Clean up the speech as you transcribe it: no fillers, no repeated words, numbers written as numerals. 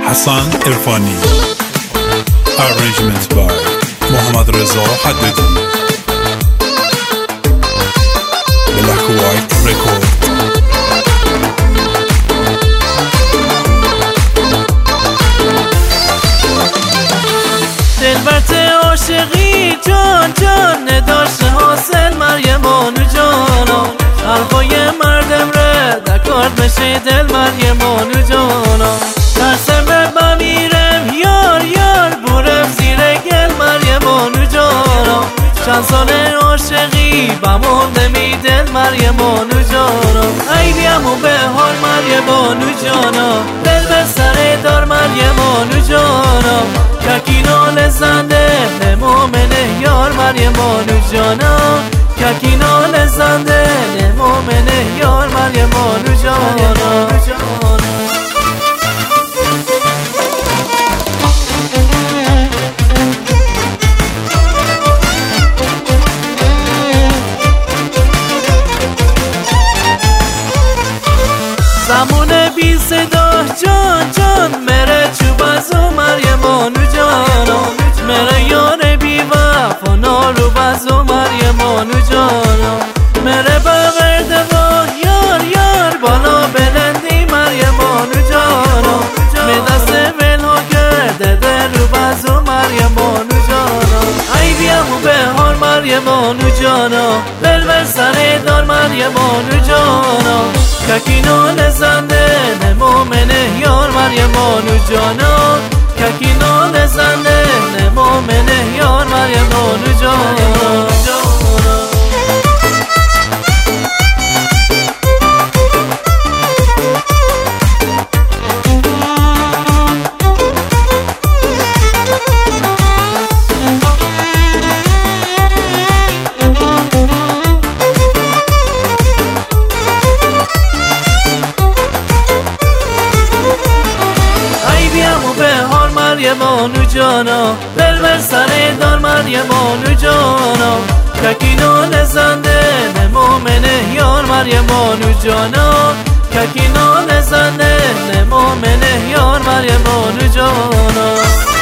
حسن عرفانی. Arrangement by محمد رضا حدادی. Black White Record. دلبرت عاشقی جان جان نداشت حاصل مریم آنو جانا حرفای مردم ره دکارد بشه دل مریم آنو جانا ترسم بمیرم یار یار بورم زیر گل مریم آنو جانا چند سال عاشقی بمون نمی دل مریم آنو جانا ایدیمو به حال مریم آنو جانا دل به سر دار مریم آنو جانا ککینال زنده مومنه یار مریم آنو جانا ککینال زنده مومنه یار مریم آنو جانا زمون بی صدا جان جان مره چوب ازو مریم آنو جانا مره یار بی وفا نالو بزو مریم آنو جانا مره بغرده با یار یار بالا بلندی مریم آنو جانا می دست ولها کرده دل رو بزو مریم آنو جانا ای بیامو به حال مریم آنو جانا دل بر سر دار مریم آنو جانا ککینال زنده مومنه یار مریم آنو جانا ککینال زنده مومنه یار مریم آنو جانا مریم آنو جانا دل بر سر دار مریم آنو جانا ککینال زنده مومنه یار مریم آنو جانا ککینال زنده مومنه یار مریم آنو جانا